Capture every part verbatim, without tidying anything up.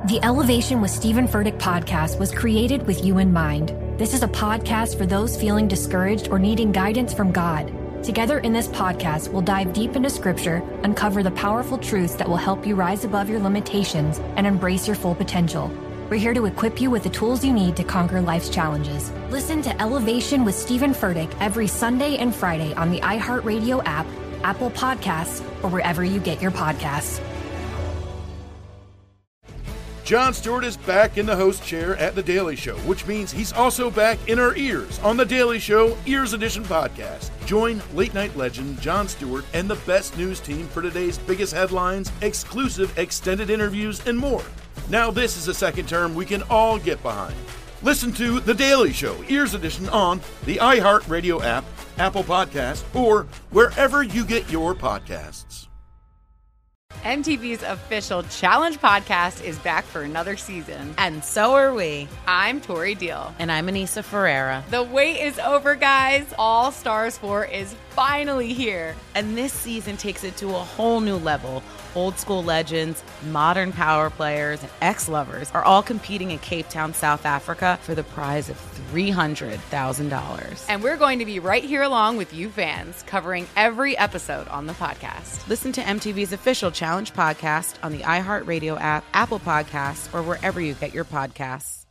The Elevation with Stephen Furtick podcast was created with you in mind. This is a podcast for those feeling discouraged or needing guidance from God. Together in this podcast, we'll dive deep into Scripture, uncover the powerful truths that will help you rise above your limitations and embrace your full potential. We're here to equip you with the tools you need to conquer life's challenges. Listen to Elevation with Stephen Furtick every Sunday and Friday on the iHeartRadio app, Apple Podcasts, or wherever you get your podcasts. Jon Stewart is back in the host chair at The Daily Show, which means he's also back in our ears on The Daily Show Ears Edition podcast. Join late-night legend Jon Stewart and the best news team for today's biggest headlines, exclusive extended interviews, and more. Now this is a second term we can all get behind. Listen to The Daily Show Ears Edition on the iHeartRadio app, Apple Podcasts, or wherever you get your podcasts. M T V's official Challenge podcast is back for another season. And so are we. I'm Tori Deal. And I'm Anissa Ferreira. The wait is over, guys. All Stars four is finally here. And this season takes it to a whole new level. Old school legends, modern power players, and ex-lovers are all competing in Cape Town, South Africa for the prize of three hundred thousand dollars. And we're going to be right here along with you fans, covering every episode on the podcast. Listen to M T V's official Challenge podcast on the iHeartRadio app, Apple Podcasts, or wherever you get your podcasts.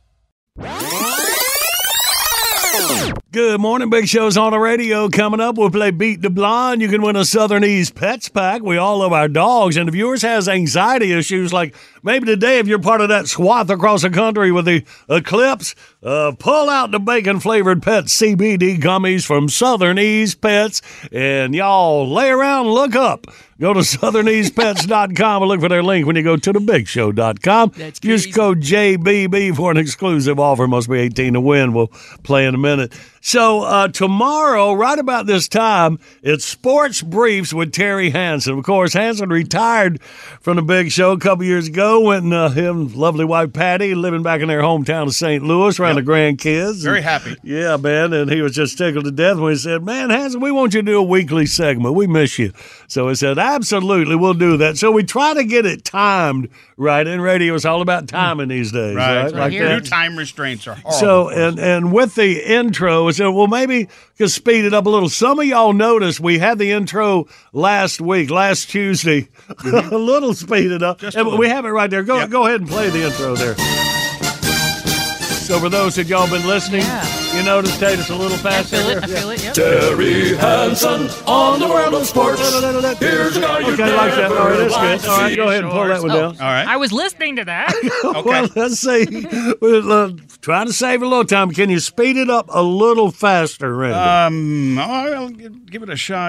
Good morning. Big Show's on the radio. Coming up, we'll play Beat the Blonde. You can win a Southern Ease Pets Pack. We all love our dogs. And if yours has anxiety issues, like maybe today if you're part of that swath across the country with the eclipse, uh, pull out the bacon-flavored pet C B D gummies from Southern Ease Pets. And y'all lay around and look up. Go to southern ease pets dot com and look for their link when you go to the big show dot com. That's Use crazy. code J B B for an exclusive offer. Must be eighteen to win. We'll play in a minute. So uh, tomorrow, right about this time, it's Sports Briefs with Terry Hansen. Of course, Hansen retired from the Big Show a couple years ago. Went and uh, him, lovely wife Patty, living back in their hometown of Saint Louis around Yep. the grandkids. Very And, happy. Yeah, man. And he was just tickled to death when he said, man, Hansen, we want you to do a weekly segment. We miss you. So he said, absolutely, we'll do that. So we try to get it timed right. In radio, it's all about timing these days. Right. Right. right. Like New that. time restraints are horrible. So, and, and with the intro, we said, well, maybe could speed it up a little. Some of y'all noticed we had the intro last week, last Tuesday, a little speeded up. Just a And little. we have it right there. Go, Yep. go ahead and play the intro there. So for those that y'all been listening, Yeah. you noticed, Tate, it's a little I faster. feel it. I here. feel it. Yep. Terry Hansen on the world of sports. Here's how you Okay, like that. All right, that's good. All right, go ahead and pull that one All down. right. I was listening to that. Okay. Well, let's see. We're uh, trying to save a little time. Can you speed it up a little faster, Randy? Um, I'll gi- give it a shot.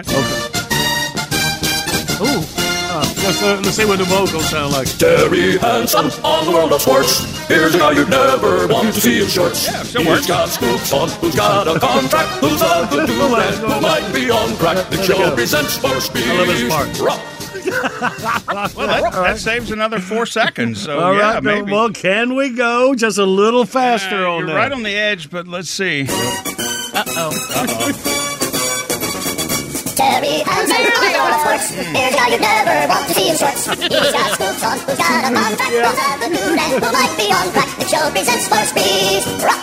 Ooh. Uh, let's, uh, let's see what the vocals sound like. Terry Hansen on the world of sports. Here's a guy you'd never want to see in shorts. Yeah, still He's works. got scoops on, who's got a contract, who's a good dude, and who might be on crack. The show presents Sports Beef. I love this part. Rock. Well, that, that saves another four seconds. So, All yeah, right, maybe. well, can we go just a little faster Uh, on you're that? right on the edge, but let's see. Terry Hansen on the world of sports. Here's a guy you'd never want to see in shorts. He's got scoops on, who's got a contract, who's a good dude, and who might be on crack. The show presents Sports Beef. Rock.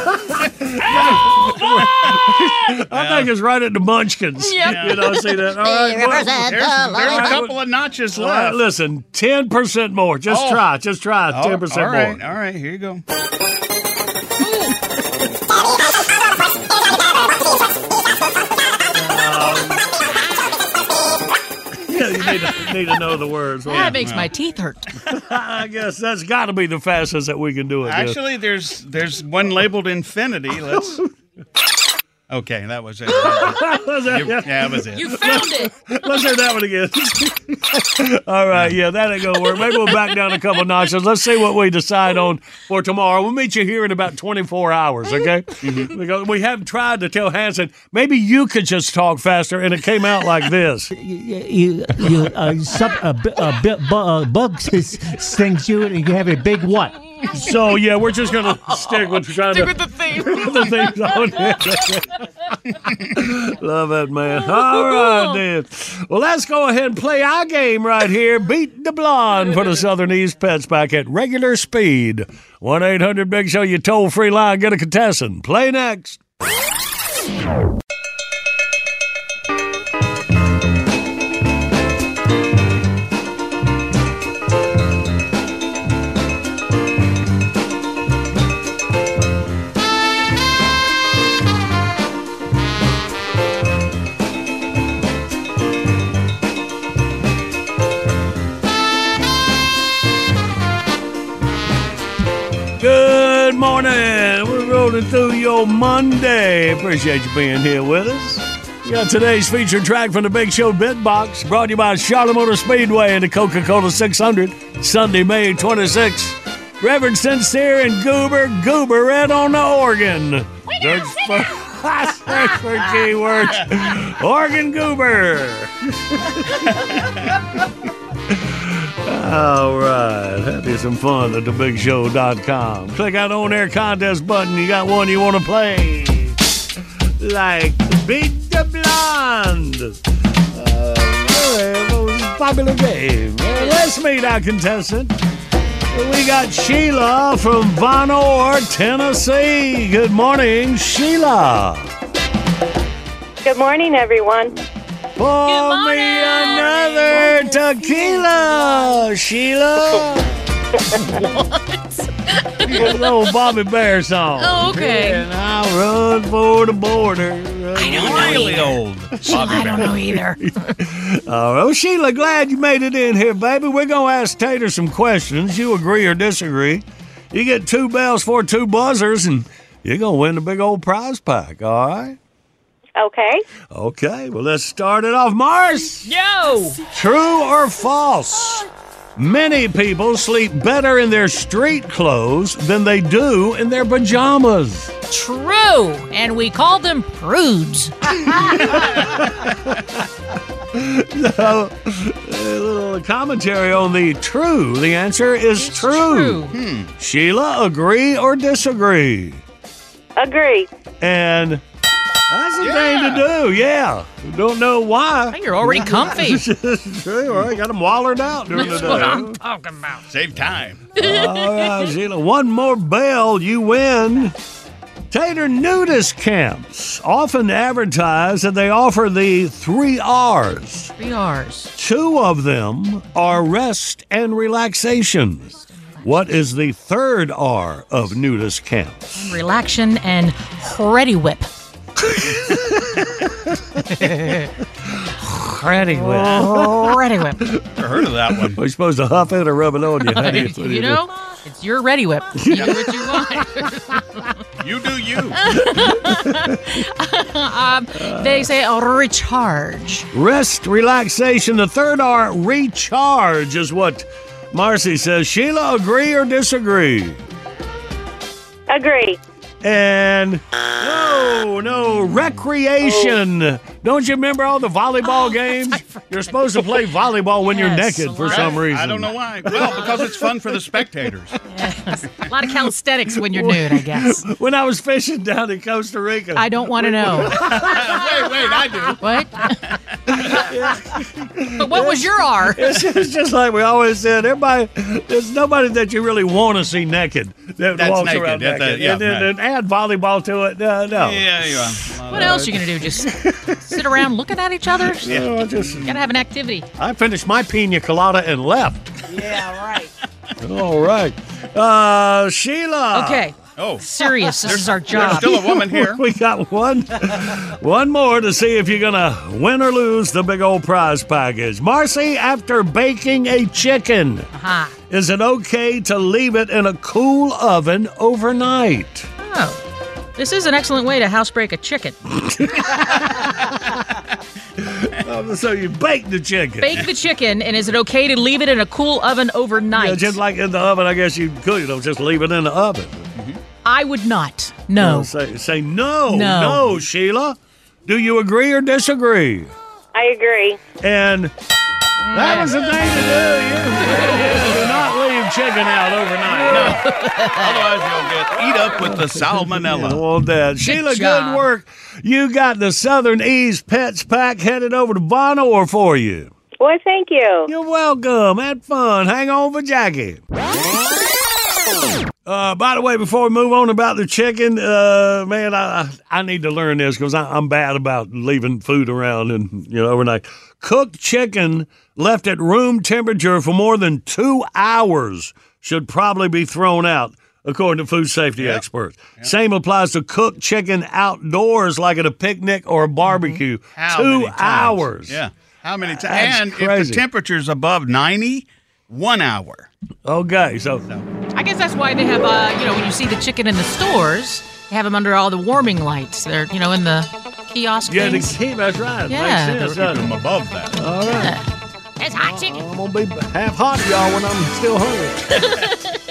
I think it's right at the Munchkins. Yep. You know, see that? All right, well, represent There's, the there's a Lord. couple of notches all right, left. listen, ten percent more. Just Oh. try. Just try. Oh, ten percent all right, more. all right, here you go. Yeah, you need to, need to know the words. Well, That makes my teeth hurt. I guess that's got to be the fastest that we can do it. Actually, there's there's one labeled Infinity. Let's. Okay, that was it. You- yeah, that was it. You found it. Let's hear that one again. All right, yeah, that ain't gonna work. Maybe we'll back down a couple notches. Let's see what we decide on for tomorrow. We'll meet you here in about twenty-four hours, okay? Because we have tried to tell Hanson, maybe you could just talk faster, and it came out like this. you, you, uh, some, a, bu- a, bu- bu- a bug s- stings you and you have a big what? So, yeah, we're just gonna stick with trying Stick to with the theme. the things on it. Love it, man. All right, then. Well, let's go ahead and play our game right here. Beat the Blonde for the Southern East Pets back at regular speed. one eight hundred big show, you toll-free line. Get a contestant. Play next. Good morning. We're rolling through your Monday. Appreciate you being here with us. We got today's featured track from the Big Show Bitbox, brought to you by Charlotte Motor Speedway and the Coca-Cola six hundred, Sunday, May twenty-sixth. Reverend Sincere and Goober, Goober Red on the organ. Search for, search for keywords. Organ Goober. All right, have you some fun at the big show dot com. Click out the on-air contest button. You got one you want to play. Like Beat the Blonde. Uh, most popular game. Well, let's meet our contestant. We got Sheila from Von Orr, Tennessee. Good morning, Sheila. Good morning, everyone. Pour me another tequila, Sheila. What? A little Bobby Bear song. Oh, okay. And I'll run for the border. I don't know Really either. old. Sheila, I don't know either. All right, well, Sheila, glad you made it in here, baby. We're going to ask Tater some questions. You agree or disagree. You get two bells for two buzzers, and you're going to win the big old prize pack, all right? Okay. Okay, well, let's start it off. Mars! Yo! True or false? Many people sleep better in their street clothes than they do in their pajamas. True. And we call them prudes. So, a little commentary on the true. The answer is It's true. true. Hmm. Sheila, agree or disagree? Agree. And that's the thing to do, yeah. Don't know why. You're already comfy. True, all right, got them wallered out during That's the what day. I'm talking about. Save time. All right, Sheila, one more bell, you win. Tater nudist camps often advertise that they offer the three R's. Three R's. Two of them are rest and relaxation. What is the third R of nudist camps? Relaxation and ready whip. Ready whip. Ready whip. Never heard of that one. Are you supposed to huff it or rub it on you? How do you, what do You you do? know, it's your ready whip. You do what you want. You do you. um, they say oh, recharge. Rest, relaxation. The third R, recharge, is what Marcy says. Sheila, agree or disagree? Agree. And no, no, recreation. Oh. Don't you remember all the volleyball Oh, games? You're supposed to play volleyball when Yes, you're naked for right. some reason. I don't know why. Well, because it's fun for the spectators. Yes. A lot of calisthenics when you're nude, I guess. When I was fishing down in Costa Rica. I don't want to know. wait, wait, I do. What? But what was your R? It's, it's just like we always said. Everybody, there's nobody that you really want to see naked that That's walks naked. around That's naked. a- yeah, and then right. and add volleyball to it. No, no. Yeah, you are. What else are you going to do? Just sit around looking at each other? Yeah, just, Got to have an activity. I finished my pina colada and left. Yeah, right. All right. Uh, Sheila. Okay. Oh. Serious. This is our There's job. still a woman here. We got one, one more to see if you're going to win or lose the big old prize package. Marcy, after baking a chicken, Uh-huh. is it okay to leave it in a cool oven overnight? Oh. This is an excellent way to housebreak a chicken. Oh, so you bake the chicken. Bake the chicken, and is it okay to leave it in a cool oven overnight? Yeah, just like in the oven, I guess you could, you know, just leave it in the oven. I would not. No. No, say, say no, No. no, Sheila. Do you agree or disagree? I agree. And that was the thing to do. You, you do not leave chicken out overnight. No. Otherwise, you'll get eat up with the salmonella. I want that. Sheila, job. good work. You got the Southern Ease Pets Pack headed over to Vonore for you. Well, thank you. You're welcome. Had fun. Hang on for Jackie. Uh, by the way, before we move on about the chicken, uh, man, I I need to learn this because I'm bad about leaving food around and you know overnight. Cooked chicken left at room temperature for more than two hours should probably be thrown out, according to food safety yep. experts. Yep. Same applies to cooked chicken outdoors, like at a picnic or a barbecue. How two many times? hours. Yeah. How many times? That's And crazy. if the temperature's above ninety, one hour. Okay, so. I guess that's why they have, uh, you know, when you see the chicken in the stores, they have them under all the warming lights. They're, you know, in the kiosk Yeah, the things. key, that's right. Yeah. Makes sense, doesn't Keep it? them above that. All right. Yeah. It's hot chicken. I'm going to be half hot, y'all, when I'm still hungry.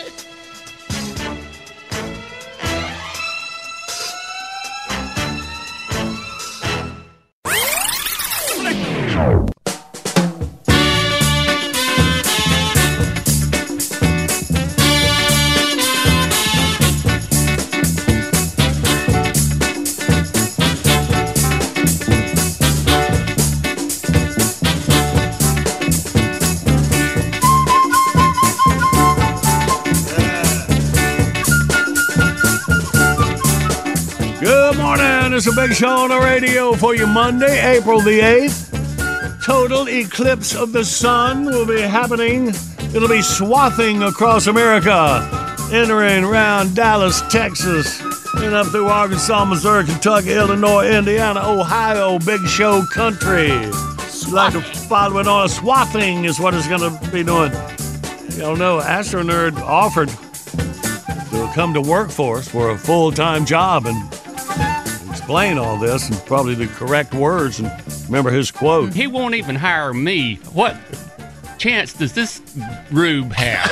Good morning. It's a big show on the radio for you Monday, April the eighth. Total eclipse of the sun will be happening. It'll be swathing across America, entering around Dallas, Texas, and up through Arkansas, Missouri, Kentucky, Illinois, Indiana, Ohio, big show country. You'd like to follow it on a swathing is what it's going to be doing. You don't know, Astronerd offered to come to work for us for a full-time job and explain all this and probably the correct words and remember his quote. He won't even hire me. What chance does this rube have?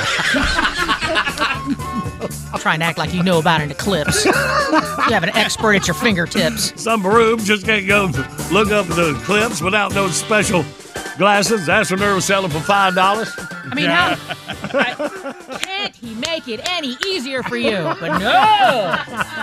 Trying to act like you know about an eclipse. You have an expert at your fingertips. Some rube just can't go look up the eclipse without those special glasses. Astronerd was selling for five dollars. I mean, how I, can't he make it any easier for you? But no.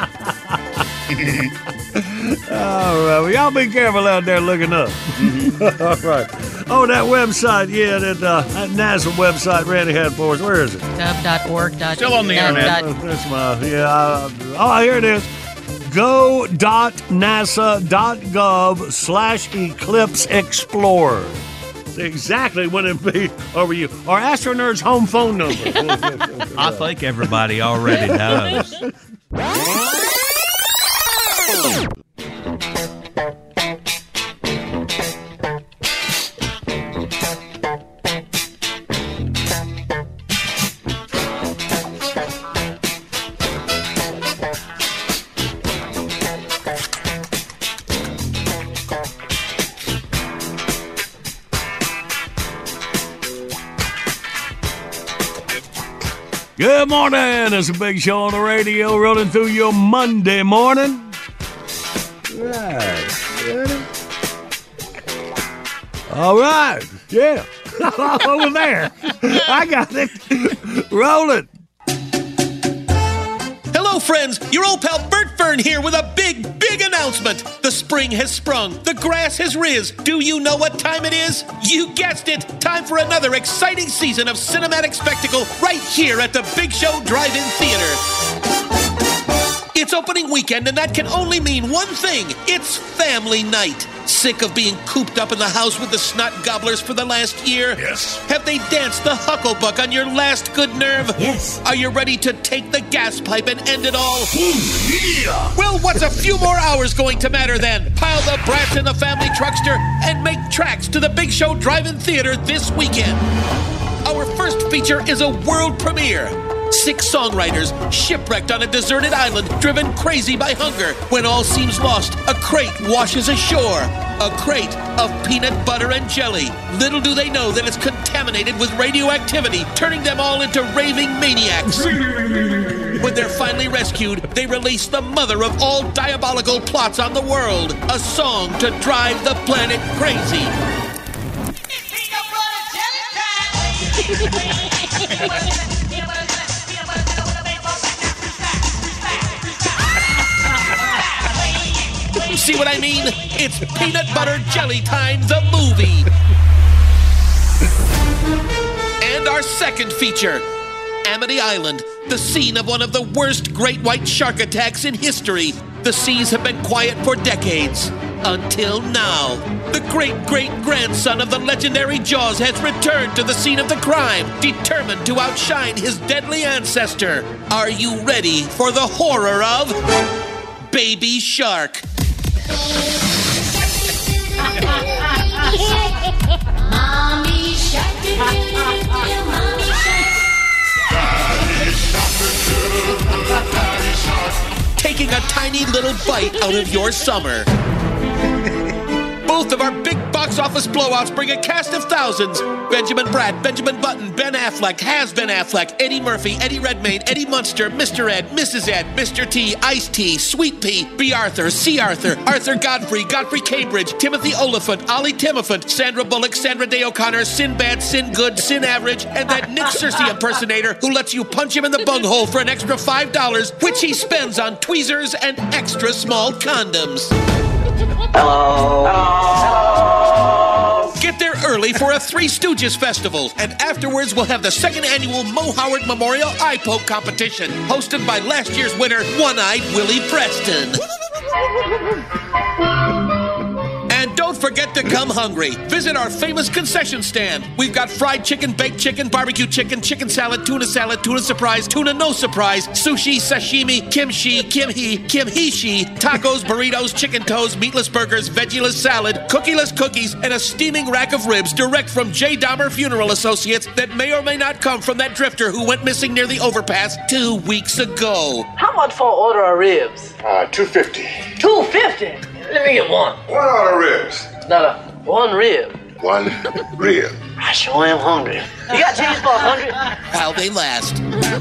All right, well, y'all be careful out there looking up. All right. Oh, that website, yeah, that, uh, that NASA website Randy had for us. Where is it? Gov dot org. Still on the internet. Uh, that's my, yeah. Uh, oh, here it is. go dot nasa dot gov slash eclipse explorer. Exactly what it be over you. Our Astronerd's home phone number. I think everybody already knows. Good morning. It's a big show on the radio rolling through your Monday morning. Right. Ready? All right. Yeah. Over there. I got it. Roll it. Hello, friends. Your old pal Bert Fern here with a big, big announcement. The spring has sprung. The grass has riz. Do you know what time it is? You guessed it. Time for another exciting season of cinematic spectacle right here at the Big Show Drive-In Theater. It's opening weekend, and that can only mean one thing. It's family night. Sick of being cooped up in the house with the snot gobblers for the last year? Yes. Have they danced the hucklebuck on your last good nerve? Yes. Are you ready to take the gas pipe and end it all? Ooh, yeah. Well, what's a few more hours going to matter then? Pile the brats in the family truckster and make tracks to the Big Show Drive-In Theater this weekend. Our first feature is a world premiere. Six songwriters shipwrecked on a deserted island, driven crazy by hunger. When all seems lost, a crate washes ashore. A crate of peanut butter and jelly. Little do they know that it's contaminated with radioactivity, turning them all into raving maniacs. When they're finally rescued, they release the mother of all diabolical plots on the world. A song to drive the planet crazy. See what I mean? It's Peanut Butter Jelly Time, the movie. And our second feature, Amity Island, the scene of one of the worst great white shark attacks in history. The seas have been quiet for decades. Until now. The great-great-grandson of the legendary Jaws has returned to the scene of the crime, determined to outshine his deadly ancestor. Are you ready for the horror of Baby Shark? Mommy Shark, do, do, do, do, Mommy Shark. Taking a tiny little bite out of your summer. Both of our big box office blowouts bring a cast of thousands. Benjamin Bratt, Benjamin Button, Ben Affleck, has Ben Affleck, Eddie Murphy, Eddie Redmayne, Eddie Munster, Mister Ed, Missus Ed, Mister T, Ice-T, Sweet Pea, B. Arthur, C. Arthur, Arthur Godfrey, Godfrey Cambridge, Timothy Oliphant, Ollie Timophant, Sandra Bullock, Sandra Day O'Connor, Sinbad, Sin Good, Sin Average, and that Nick Searcy impersonator who lets you punch him in the bunghole for an extra five dollars, which he spends on tweezers and extra small condoms. Hello. Hello. Get there early for a Three Stooges festival, and afterwards we'll have the second annual Mo Howard Memorial Eye Poke Competition, hosted by last year's winner, One-Eyed Willie Preston. And don't forget to come hungry. Visit our famous concession stand. We've got fried chicken, baked chicken, barbecue chicken, chicken salad, tuna salad, tuna surprise, tuna no surprise, sushi, sashimi, kimchi, kimhi, kimhishi, tacos, burritos, chicken toes, meatless burgers, veggieless salad, cookieless cookies, and a steaming rack of ribs direct from J. Dahmer Funeral Associates that may or may not come from that drifter who went missing near the overpass two weeks ago. How much for an order of ribs? Uh, two fifty. Two fifty? Let me get one. One order of ribs. No, no, one rib. One rib. I sure am hungry. You got cheese for a hundred? While they last.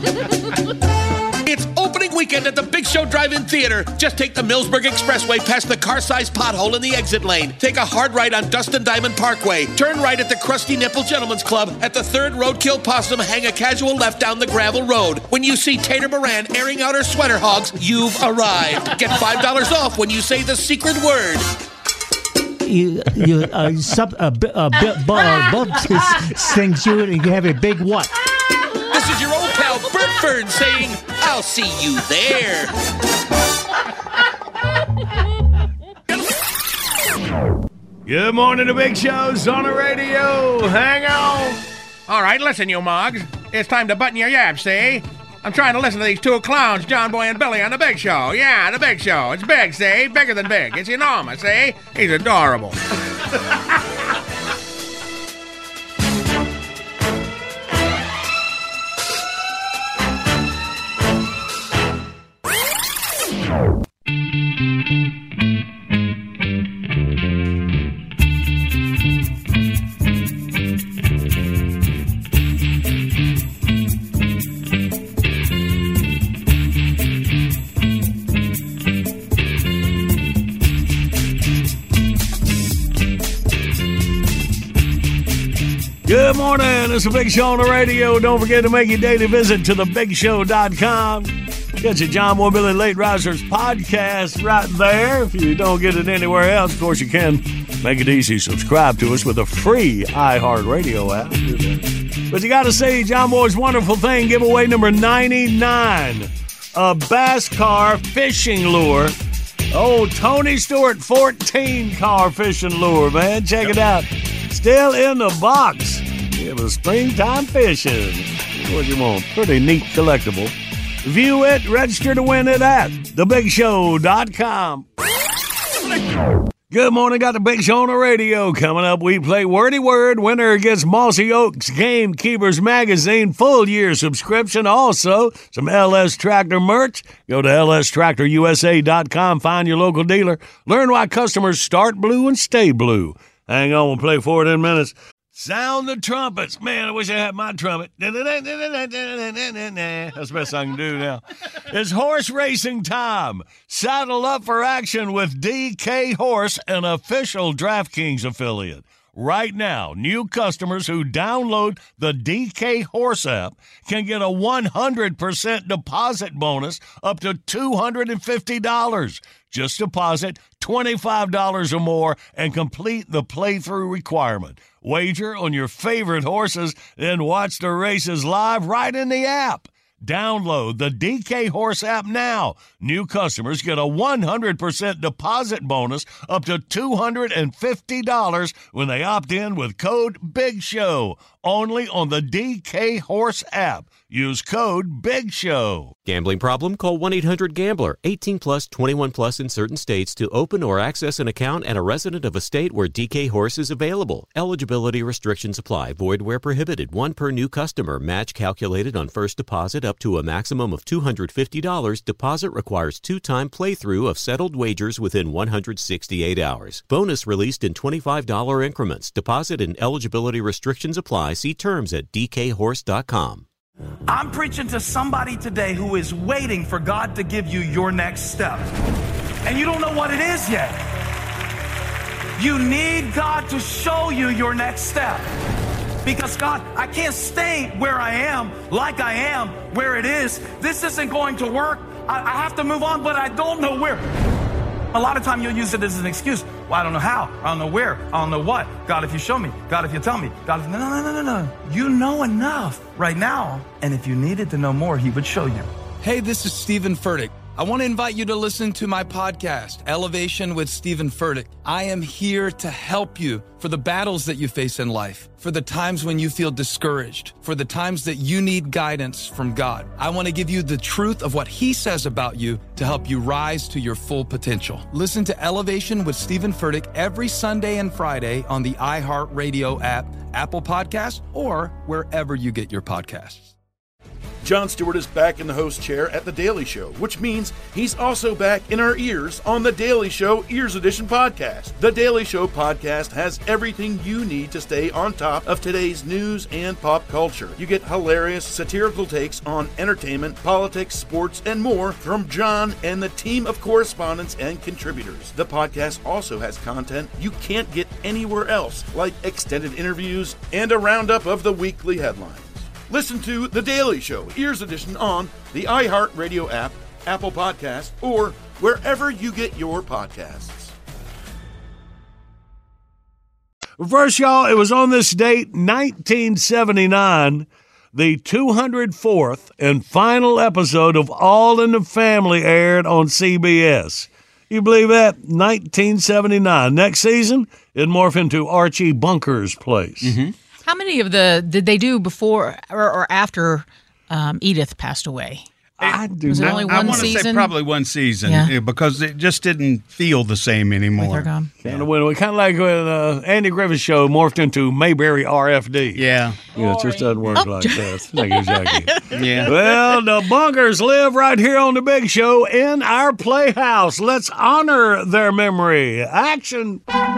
It's opening weekend at the Big Show Drive-In Theater. Just take the Millsburg Expressway past the car-sized pothole in the exit lane. Take a hard right on Dustin Diamond Parkway. Turn right at the Krusty Nipple Gentlemen's Club. At the third Roadkill Possum, hang a casual left down the gravel road. When you see Tater Moran airing out her sweater hogs, you've arrived. Get five dollars off when you say the secret word. You, you, uh, sub, uh, b- uh, b- b- uh, bug stings you and you have a big what? This is your old pal Bert Fern saying, I'll see you there. Good morning, the Big Show's on the radio. Hang on. All right, listen, you mugs. It's time to button your yaps, see? I'm trying to listen to these two clowns, John Boy and Billy, on The Big Show. Yeah, The Big Show. It's big, see? Bigger than big. It's enormous, see? He's adorable. Good morning. It's the Big Show on the radio. Don't forget to make your daily visit to the big show dot com. Get your John Boy Billy Late Risers podcast right there. If you don't get it anywhere else, of course, you can make it easy. Subscribe to us with a free iHeartRadio app. But you got to see John Boy's wonderful thing, giveaway number ninety-nine, a Bass Car fishing lure. Oh, Tony Stewart fourteen car fishing lure, man. Check it out. Still in the box. It was springtime fishing. What you want? Pretty neat collectible. View it, register to win it at the big show dot com. Good morning, got the Big Show on the radio. Coming up, we play Wordy Word. Winner gets Mossy Oaks Gamekeepers Magazine full year subscription. Also, some L S Tractor merch. Go to L S Tractor U S A dot com. Find your local dealer. Learn why customers start blue and stay blue. Hang on, we'll play for it in minutes. Sound the trumpets. Man, I wish I had my trumpet. That's the best I can do now. It's horse racing time. Saddle up for action with D K Horse, an official DraftKings affiliate. Right now, new customers who download the D K Horse app can get a one hundred percent deposit bonus up to two hundred fifty dollars. Just deposit twenty-five dollars or more and complete the playthrough requirement. Wager on your favorite horses, then watch the races live right in the app. Download the D K Horse app now. New customers get a one hundred percent deposit bonus up to two hundred fifty dollars when they opt in with code BIGSHOW. Only on the D K Horse app. Use code BIGSHOW. Gambling problem? Call one eight hundred gambler. eighteen plus, twenty-one plus in certain states to open or access an account and a resident of a state where D K Horse is available. Eligibility restrictions apply. Void where prohibited. One per new customer. Match calculated on first deposit up to a maximum of two hundred fifty dollars. Deposit requires two-time playthrough of settled wagers within one hundred sixty-eight hours. Bonus released in twenty-five dollars increments. Deposit and eligibility restrictions apply. See terms at d k horse dot com. I'm preaching to somebody today who is waiting for God to give you your next step. And you don't know what it is yet. You need God to show you your next step. Because God, I can't stay where I am, like I am, where it is. This isn't going to work. I, I have to move on, but I don't know where. A lot of time you'll use it as an excuse. Well, I don't know how. I don't know where. I don't know what. God, if you show me. God, if you tell me. God, if... No, no, no, no, no. You know enough right now. And if you needed to know more, he would show you. Hey, this is Stephen Furtick. I want to invite you to listen to my podcast, Elevation with Stephen Furtick. I am here to help you for the battles that you face in life, for the times when you feel discouraged, for the times that you need guidance from God. I want to give you the truth of what he says about you to help you rise to your full potential. Listen to Elevation with Stephen Furtick every Sunday and Friday on the iHeartRadio app, Apple Podcasts, or wherever you get your podcasts. Jon Stewart is back in the host chair at The Daily Show, which means he's also back in our ears on The Daily Show Ears Edition podcast. The Daily Show podcast has everything you need to stay on top of today's news and pop culture. You get hilarious, satirical takes on entertainment, politics, sports, and more from Jon and the team of correspondents and contributors. The podcast also has content you can't get anywhere else, like extended interviews and a roundup of the weekly headlines. Listen to The Daily Show, Ears Edition, on the iHeartRadio app, Apple Podcasts, or wherever you get your podcasts. First, y'all, it was on this date, nineteen seventy-nine, the two hundred fourth and final episode of All in the Family aired on C B S. You believe that? nineteen seventy-nine. Next season, it morphed into Archie Bunker's Place. Mm-hmm. How many of the did they do before or, or after um, Edith passed away? I do Was it not. only one I want to season? say probably one season Yeah. because it just didn't feel the same anymore. Kind of like when uh, Andy Griffith's show morphed into Mayberry R F D. Yeah. Yeah, it just doesn't work Oh. like that. Thank you, Jackie. Yeah. Well, the Bunkers live right here on the Big Show in our playhouse. Let's honor their memory. Action.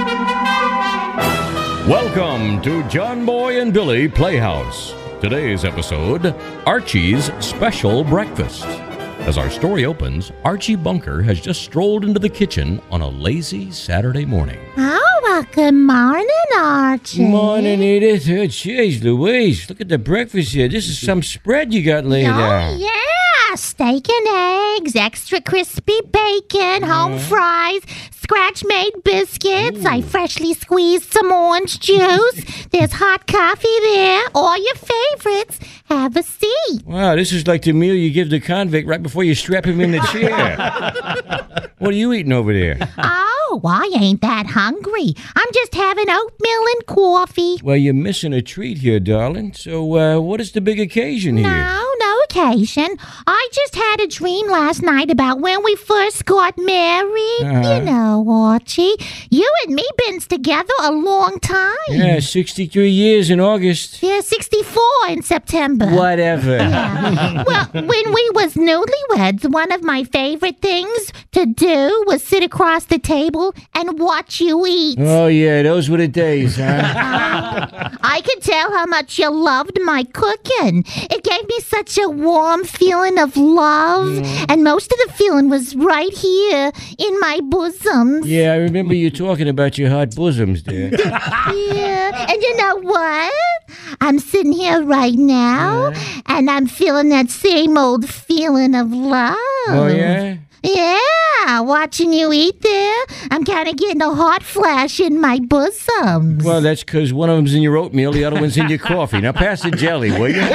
Welcome to John Boy and Billy Playhouse. Today's episode, Archie's Special Breakfast. As our story opens, Archie Bunker has just strolled into the kitchen on a lazy Saturday morning. Oh, well, good morning, Archie. Morning, Edith. Oh, jeez, Louise. Look at the breakfast here. This is some spread you got laid Oh, out. yeah. Steak and eggs, extra crispy bacon, home fries, scratch-made biscuits. I freshly squeezed some orange juice. There's hot coffee there. All your favorites. Have a seat. Wow, this is like the meal you give the convict right before you strap him in the chair. What are you eating over there? Oh, I ain't that hungry. I'm just having oatmeal and coffee. Well, you're missing a treat here, darling. So, uh, what is the big occasion here? No, no occasion. I just had a dream last night about when we first got married. Uh-huh. You know, Archie, you and me been together a long time. Yeah, sixty-three years in August. Yeah, sixty-four in September. Whatever. Yeah. Well, when we was newlyweds, one of my favorite things to do was sit across the table and watch you eat. Oh, yeah, those were the days, huh? Uh, I could tell how much you loved my cooking. It gave me such a warm feeling of love, Mm. and most of the feeling was right here in my bosoms. Yeah, I remember you talking about your hot bosoms there. Yeah, and you know what? I'm sitting here right now, and I'm feeling that same old feeling of love. Oh, yeah? Yeah, Yeah, watching you eat there, I'm kind of getting a hot flash in my bosom. Well, that's because one of them's in your oatmeal, the other one's in your coffee. Now pass the jelly, will you?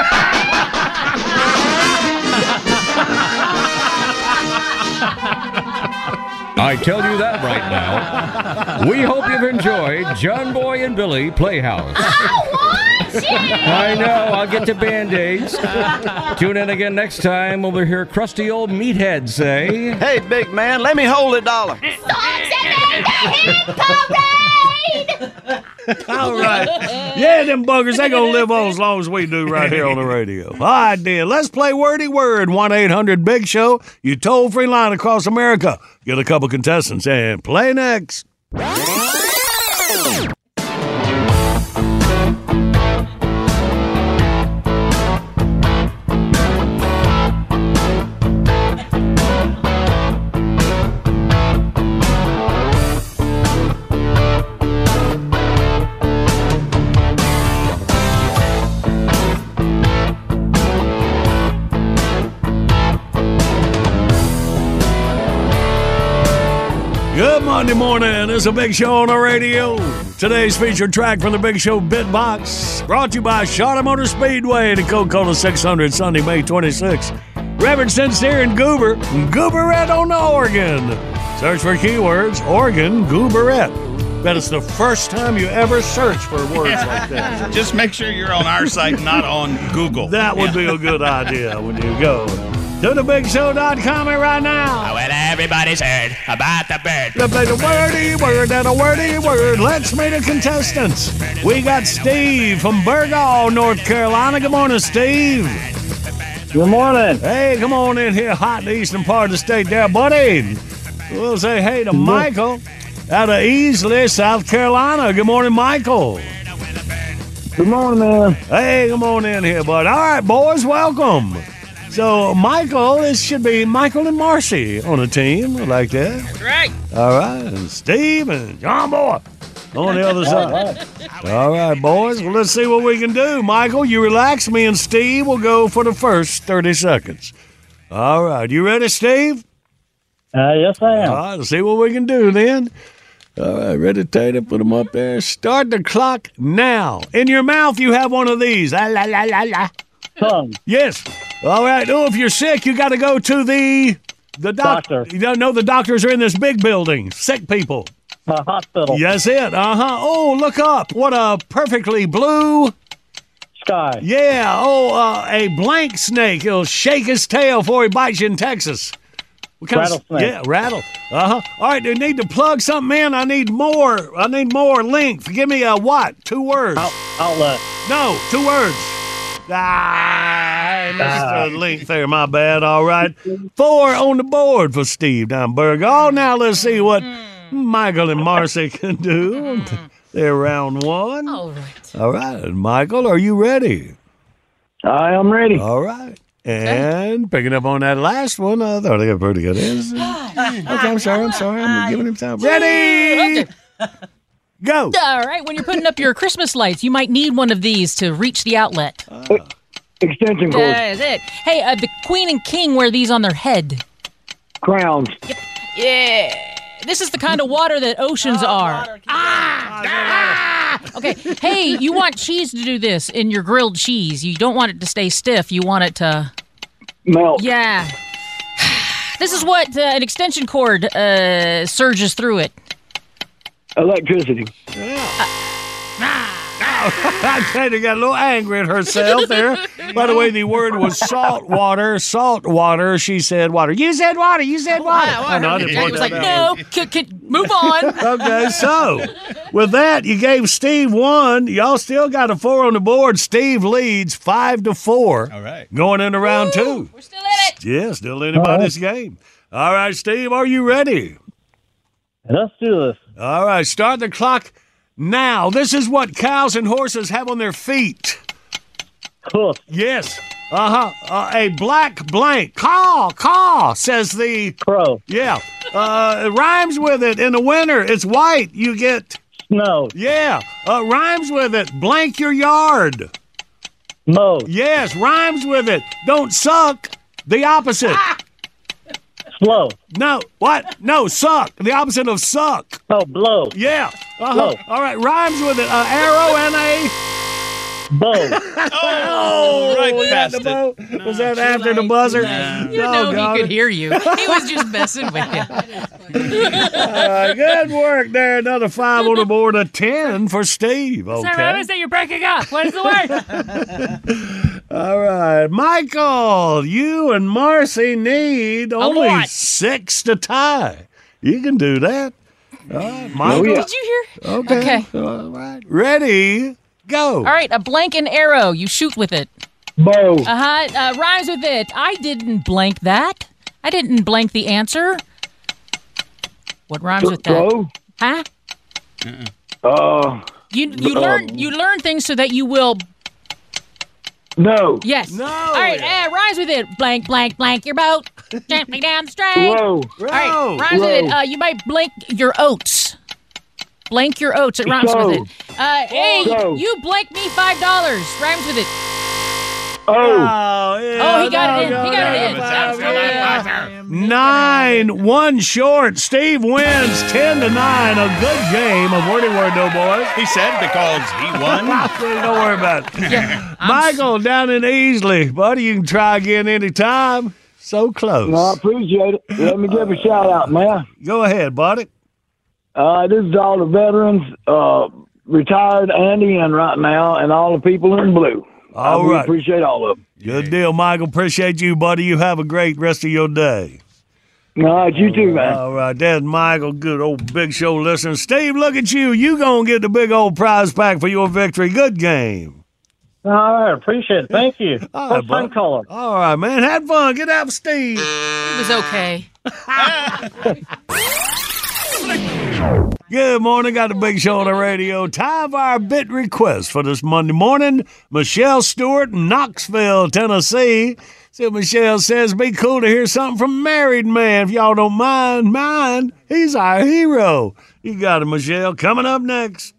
I tell you that right now. We hope you've enjoyed John Boy and Billy Playhouse. I know, I'll get to Band-Aids. Tune in again next time when we hear crusty old meathead say, "Hey, big man, let me hold a dollar." All right. Yeah, them buggers, they gonna live on as long as we do right here on the radio. All right, then. Let's play Wordy Word. one eight hundred big show. You toll-free line across America. Get a couple contestants and play next. Good Monday morning. It's a Big Show on the radio. Today's featured track from the Big Show Bitbox, brought to you by Charlotte Motor Speedway and Coca-Cola six hundred, Sunday, May twenty-sixth. Reverend Sincere and Goober, Gooberette on the organ. Search for keywords, organ, Gooberette. Bet it's the first time you ever search for words like that. Just make sure you're on our site, not on Google. That would be a good idea when you go to the big show dot com right now. Well, everybody's heard about the bird. Let's play the wordy word and a wordy word. Let's meet the contestants. We got Steve from Burgaw, North Carolina. Good morning, Steve. Good morning. Hey, come on in here, hot in the eastern part of the state there, buddy. We'll say hey to Michael out of Easley, South Carolina. Good morning, Michael. Good morning, man. Hey, come on in here, bud. All right, boys, welcome. So, Michael, this should be Michael and Marcy on a team like that. That's right. All right, and Steve and John Boy on the other side. All right. All right, boys. Well, let's see what we can do. Michael, you relax. Me and Steve will go for the first thirty seconds. All right. You ready, Steve? Uh, yes, I am. All right, let's see what we can do then. All right, ready, Tater? Put them up there. Start the clock now. In your mouth, you have one of these. La, la, la, la, la. Tongue. Yes. All right. Oh, if you're sick, you got to go to the the doc- doctor. You don't know the doctors are in this big building. Sick people. A hospital. Yes, it. Uh huh. Oh, look up. What a perfectly blue sky. Yeah. Oh, uh, a blank snake. He'll shake his tail before he bites you in Texas. What kind Rattlesnake. Of, yeah, rattle. Uh huh. All right. Do you need to plug something in? I need more. I need more length. Give me a what? Two words. Out- outlet. No, two words. Ah, I missed the length there. My bad. All right. Four on the board for Steve Downberg. Oh, now let's see what Michael and Marcy can do. They're round one. All right. All right. Michael, are you ready? I am ready. All right. And picking up on that last one, I thought I got pretty good. Is okay, I'm sorry. I'm sorry. I'm giving him time. Ready? Go. All right. When you're putting up your Christmas lights, you might need one of these to reach the outlet. Uh, Extension cord. That's it. Hey, uh, the Queen and King wear these on their head. Crowns. Yeah. This is the kind of water that oceans are. Ah! Ah! Okay. Hey, you want cheese to do this in your grilled cheese. You don't want it to stay stiff. You want it to melt. Yeah. This is what uh, an extension cord uh, surges through it. Electricity. Yeah. I kind of got a little angry at herself there. By the way, the word was salt water. Salt water. She said water. You said water. You said water. Wow, I know, I didn't he point was that like, out. no, c- c- move on. Okay, so with that, you gave Steve one. Y'all still got a four on the board. Steve leads five to four. All right. Going into round Woo, two. We're still in it. Yeah, still in about this game. All right, Steve, are you ready? Let's do this. All right, start the clock now. This is what cows and horses have on their feet. Hoof. Yes. Uh-huh. Uh, a black blank. Caw, caw, says the... Crow. Yeah. Uh, it rhymes with it. In the winter, it's white. You get... Snow. Yeah. Uh, rhymes with it. Blank your yard. Mow. Yes, rhymes with it. Don't suck. The opposite. Slow. No, what? No, suck. The opposite of suck. Oh, blow. Yeah. Uh-huh. Blow. All right, rhymes with an uh, arrow and a... Bow. Oh, right we got past the bow. it. Was that after the buzzer? You know Doggone he it. could hear you. He was just messing with you. Uh, good work there. Another five on the board, a ten for Steve. Okay. Sarah, I say you're breaking up. What is the word? All right. Michael, you and Marcy need only lot. six to tie. You can do that. All right, Michael. yeah. Did you hear? Okay. Okay. All right. Ready, go. All right, a blank and arrow. You shoot with it. Bow. Uh-huh. Uh, rhymes with it. I didn't blank that. I didn't blank the answer. What rhymes with that? Bow. Huh? Uh, You you Um, learn you learn things so that you will. no. Yes. No. All right. Uh, rhymes with it. Blank, blank, blank your boat. Gently down the stream. Whoa. All right. Rhymes with it. Uh, you might blank your oats. Blank your oats. It rhymes So. with it. Uh, hey, So. you blank me five dollars. Rhymes with it. Oh. Oh, yeah, Oh, he got it in. He doggone got it in. Five, Yeah. yeah. Nine, one short. Steve wins ten to nine. A good game of Wordy Word, though, boys. He said because he won. Don't worry about it. Yeah. I'm Michael down in Easley, buddy, you can try again anytime. So close. No, I appreciate it. Let me give a shout out, man. Go ahead, buddy. Uh, this is all the veterans, uh, retired and in right now, and all the people in blue. All I really right. appreciate all of them. Good deal, Michael. Appreciate you, buddy. You have a great rest of your day. All right, you too, man. All right, there's Michael, good old Big Show listener. Steve, look at you. You gonna get the big old prize pack for your victory. Good game. All right, appreciate it. Thank you. All right, First time bud. caller. All right, man. Have fun. Get out for Steve. It was okay. Good morning. Got the Big Show on the radio. Time for our bit request for this Monday morning. Michelle Stewart, Knoxville, Tennessee. See what Michelle says. Be cool to hear something from Married Man. If y'all don't mind, mind. He's our hero. You got it, Michelle. Coming up next.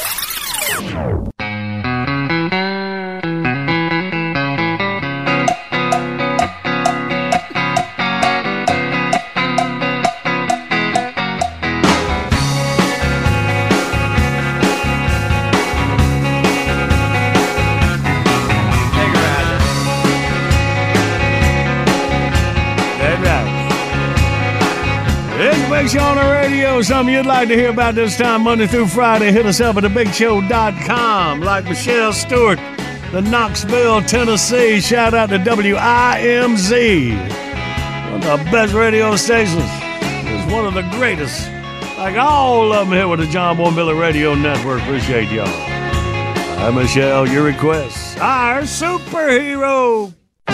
It's the Big Show on the radio. Something you'd like to hear about this time, Monday through Friday. Hit us up at the big show dot com. Like Michelle Stewart, the Knoxville, Tennessee. Shout out to W I M Z. One of the best radio stations. It's one of the greatest. Like all of them here with the John Boy and Billy Radio Network. Appreciate y'all. Hi, Michelle. Your request. Our superhero.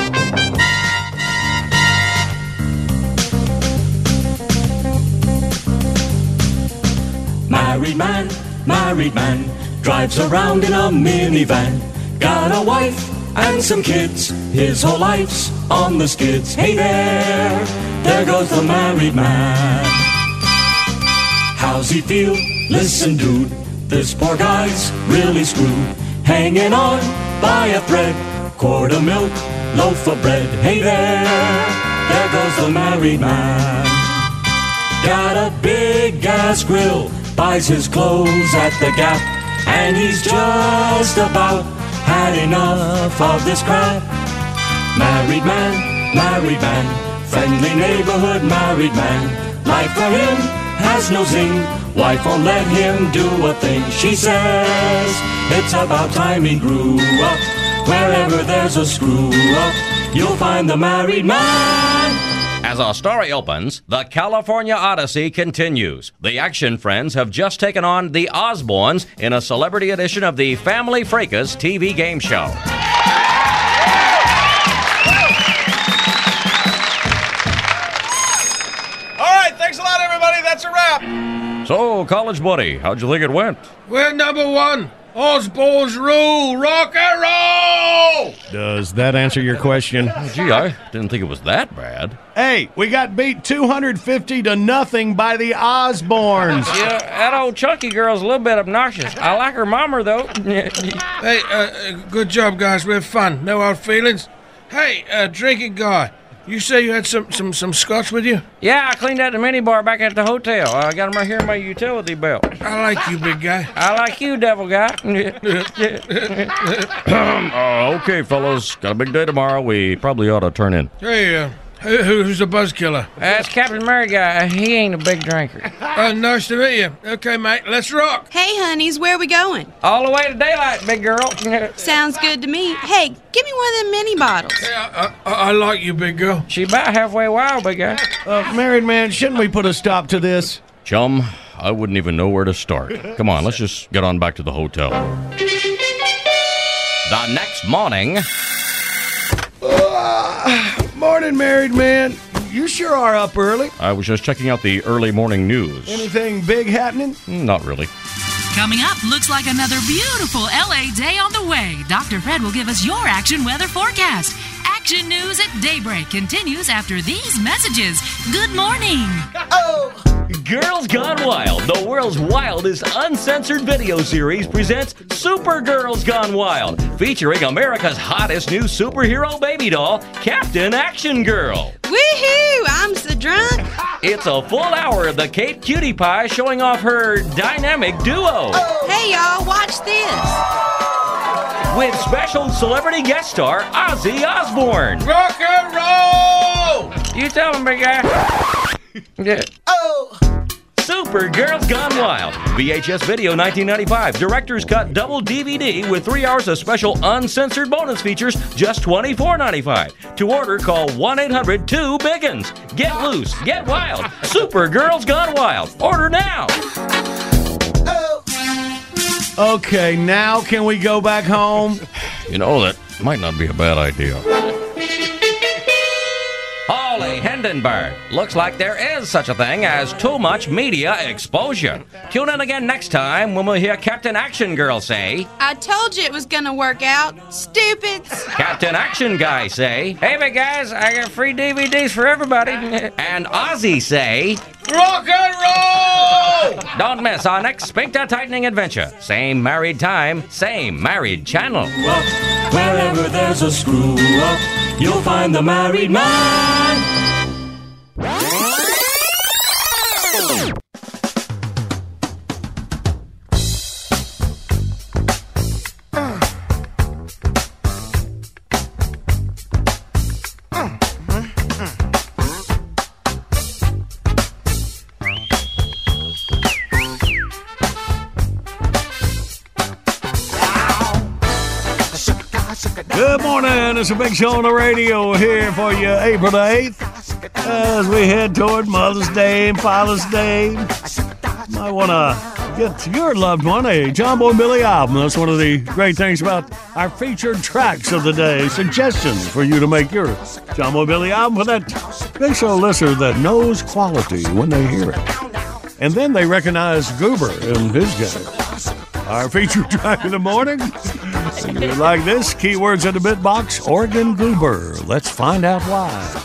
Married man, married man, drives around in a minivan. Got a wife and some kids, his whole life's on the skids. Hey there, there goes the married man. How's he feel? Listen, dude, this poor guy's really screwed. Hanging on by a thread, quart of milk, loaf of bread. Hey there, there goes the married man. Got a big gas grill, buys his clothes at the Gap, and he's just about had enough of this crap. Married man, married man, friendly neighborhood married man. Life for him has no zing, wife won't let him do a thing. She says it's about time he grew up. Wherever there's a screw up, you'll find the married man. As our story opens, the California Odyssey continues. The Action Friends have just taken on the Osbournes in a celebrity edition of the Family Fracas T V game show. All right, thanks a lot, everybody. That's a wrap. So, college buddy, how'd you think it went? We're number one. Osbourne's rule. Rock and roll. Does that answer your question? Oh, gee, I didn't think it was that bad. Hey, we got beat two hundred fifty to nothing by the Osbournes. Yeah, that old chunky girl's a little bit obnoxious. I like her mama, though. Hey, uh, good job, guys. We have fun. No hard feelings. Hey, uh, drinking guy, You say you had some, some, some scotch with you? Yeah, I cleaned out the minibar back at the hotel. I got them right here in my utility belt. I like you, big guy. I like you, devil guy. uh, okay, fellas. Got a big day tomorrow. We probably ought to turn in. Hey, uh, who, who's the buzz killer? That's Captain Murray guy. He ain't a big drinker. Uh, nice to meet you. Okay, mate, let's rock. Hey, honeys, where are we going? All the way to daylight, big girl. Sounds good to me. Hey, give me one of them mini bottles. Yeah, I, I, I like you, big girl. She about halfway wild, big guy. Uh, married man, shouldn't we put a stop to this? Chum, I wouldn't even know where to start. Come on, let's just get on back to the hotel. The next morning. Uh, morning, married man. You sure are up early. I was just checking out the early morning news. Anything big happening? Not really. Coming up, looks like another beautiful L A day on the way. Doctor Fred will give us your action weather forecast. Action news at daybreak continues after these messages. Good morning. Oh! Girls Gone Wild, the world's wildest uncensored video series, presents Super Girls Gone Wild, featuring America's hottest new superhero baby doll, Captain Action Girl. Woohoo! I'm so drunk. It's a full hour of the Cape Cutie Pie showing off her dynamic duo. Hey, y'all, watch this. With special celebrity guest star Ozzy Osbourne. Rock and roll! You tell him, big guy. Yeah. Oh! Super Girls Gone Wild. V H S Video nineteen ninety-five. Director's Cut double D V D with three hours of special uncensored bonus features, just twenty-four ninety-five. To order, call one eight hundred two biggins. Get loose, get wild. Super Girls Gone Wild. Order now. Okay, now can we go back home? You know, that might not be a bad idea. Holly Hindenburg. Looks like there is such a thing as too much media exposure. Tune in again next time when we hear Captain Action Girl say, I told you it was gonna work out, stupids. Captain Action Guy say, hey, big guys, I got free D V Ds for everybody. And Ozzy say, rock and roll! Don't miss our next sphincter tightening adventure. Same married time, same married channel. Wherever there's a screw up, you'll find the married man. Good morning. It's a big show on the radio here for you, April the eighth. As we head toward Mother's Day and Father's Day, might want to get to your loved one a John Boy and Billy album. That's one of the great things about our featured tracks of the day. Suggestions for you to make your John Boy and Billy album for that big show listener that knows quality when they hear it. And then they recognize Goober in his game. Our featured track in the morning. You like this? Keywords in the bit box, Oregon Goober. Let's find out why.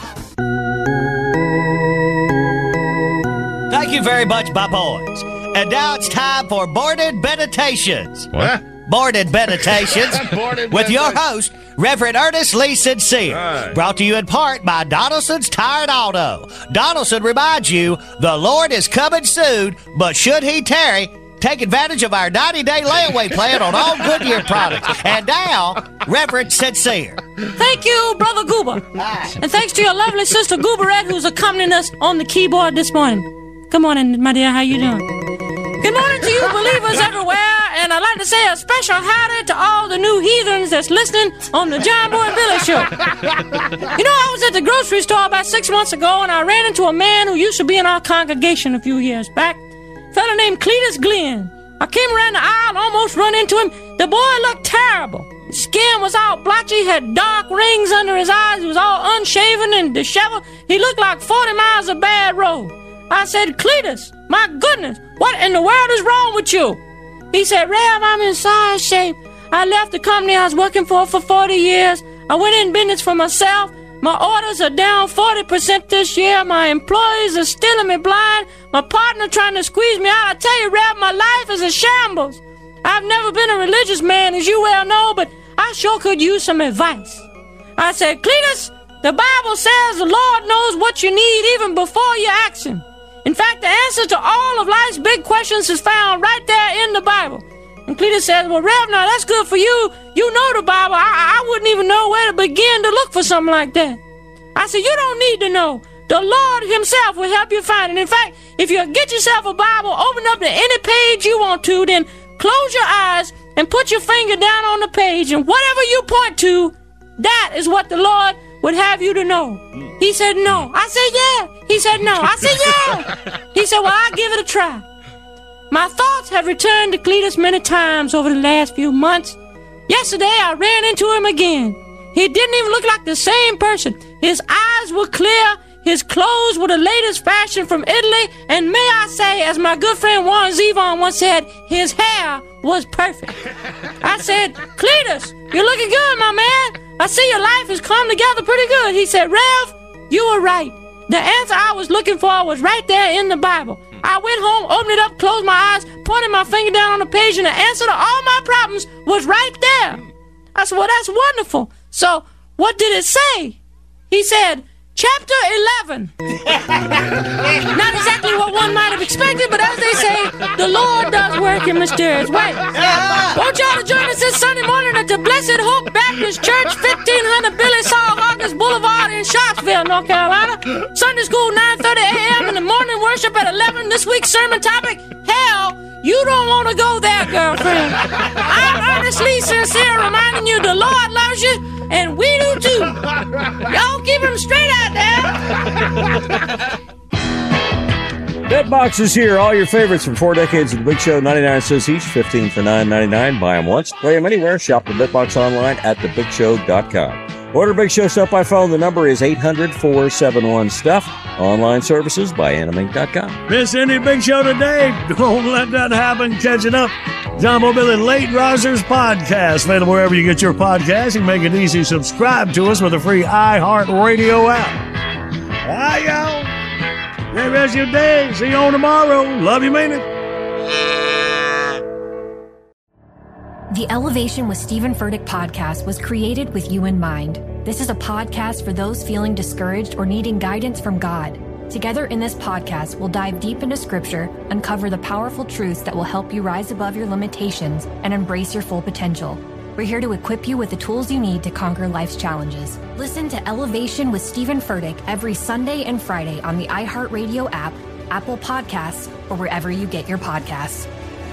Thank you very much, my boys. And now it's time for Boarded Meditations. What? Boarded Meditations Boarded with your Meditations. host, Reverend Ernest Lee Sincere. Right. Brought to you in part by Donaldson's Tired Auto. Donaldson reminds you, the Lord is coming soon, but should he tarry, take advantage of our ninety-day layaway plan on all Goodyear products. And now, Reverend Sincere. Thank you, Brother Goober. And thanks to your lovely sister Gooberette, who's accompanying us on the keyboard this morning. Good morning, my dear. How you doing? Good morning to you believers everywhere. And I'd like to say a special howdy to all the new heathens that's listening on the John Boy and Billy show. You know, I was at the grocery store about six months ago, and I ran into a man who used to be in our congregation a few years back. A fella named Cletus Glenn. I came around the aisle, almost run into him. The boy looked terrible. His skin was all blotchy, had dark rings under his eyes. He was all unshaven and disheveled. He looked like forty miles of bad road. I said, Cletus, my goodness, what in the world is wrong with you? He said, Rev, I'm in sorry shape. I left the company I was working for for forty years. I went in business for myself. My orders are down forty percent this year. My employees are stealing me blind. My partner trying to squeeze me out. I tell you, Rev, my life is a shambles. I've never been a religious man, as you well know, but I sure could use some advice. I said, Cletus, The Bible says the Lord knows what you need even before you ask Him. In fact, the answer to all of life's big questions is found right there in the Bible. And Cletus says, well, Rev, now that's good for you. You know the Bible. I, I wouldn't even know where to begin to look for something like that. I said, you don't need to know. The Lord Himself will help you find it. In fact, if you get yourself a Bible, open up to any page you want to, then close your eyes and put your finger down on the page, and whatever you point to, that is what the Lord would have you to know. He said, no. I said, yeah. He said, no. I said, yeah. He said, well, I'll give it a try. My thoughts have returned to Cletus many times over the last few months. Yesterday, I ran into him again. He didn't even look like the same person. His eyes were clear. His clothes were the latest fashion from Italy. And may I say, as my good friend Warren Zevon once said, his hair was perfect. I said, Cletus, you're looking good, my man. I see your life has come together pretty good. He said, Rev, you were right. The answer I was looking for was right there in the Bible. I went home, opened it up, closed my eyes, pointed my finger down on the page, and the answer to all my problems was right there. I said, well, that's wonderful. So what did it say? He said, chapter eleven. Not exactly what one might have expected, but as they say, the Lord does work in mysterious ways. Want y'all to join us this Sunday morning at the Blessed Hope Baptist Church, fifteen hundred Billy Saul Hawkins Boulevard in Sharpsville, North Carolina. Sunday school, nine thirty a.m. in the morning, worship at eleven. This week's sermon topic, hell, you don't want to go there, girlfriend. I'm earnestly sincere reminding you the Lord loves you, and we do too. Y'all keep him straight out there. BitBox is here. All your favorites from four decades of the Big Show. ninety-nine cents each, fifteen for nine ninety-nine. Buy them once, play them anywhere. Shop the BitBox online at the big show dot com. Order Big Show stuff by phone. The number is eight hundred, four seven one, STUFF. Online services by animink dot com. Miss any Big Show today? Don't let that happen. Catching up. John Boy Billy Late Risers Podcast. Available wherever you get your podcast. You can make it easy. Subscribe to us with a free iHeartRadio app. Bye, y'all. Great rest of your day. See you on tomorrow. Love you, mean it. The Elevation with Stephen Furtick podcast was created with you in mind. This is a podcast for those feeling discouraged or needing guidance from God. Together in this podcast, we'll dive deep into Scripture, uncover the powerful truths that will help you rise above your limitations and embrace your full potential. We're here to equip you with the tools you need to conquer life's challenges. Listen to Elevation with Stephen Furtick every Sunday and Friday on the iHeartRadio app, Apple Podcasts, or wherever you get your podcasts.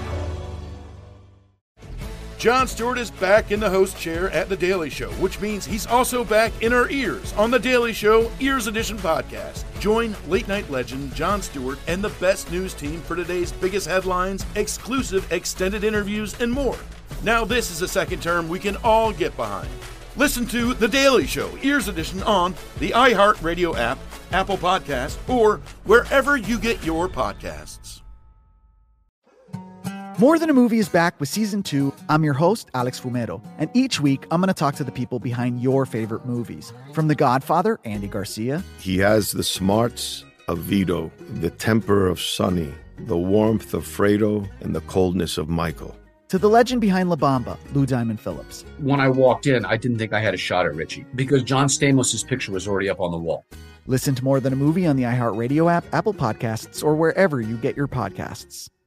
Jon Stewart is back in the host chair at The Daily Show, which means he's also back in our ears on The Daily Show Ears Edition podcast. Join late-night legend Jon Stewart and the best news team for today's biggest headlines, exclusive extended interviews, and more. Now this is a second term we can all get behind. Listen to The Daily Show Ears Edition on the iHeartRadio app, Apple Podcasts, or wherever you get your podcasts. More Than a Movie is back with Season two. I'm your host, Alex Fumero, and each week I'm going to talk to the people behind your favorite movies. From The Godfather, Andy Garcia. He has the smarts of Vito, the temper of Sonny, the warmth of Fredo, and the coldness of Michael. To the legend behind La Bamba, Lou Diamond Phillips. When I walked in, I didn't think I had a shot at Richie because John Stamos' picture was already up on the wall. Listen to More Than a Movie on the iHeartRadio app, Apple Podcasts, or wherever you get your podcasts.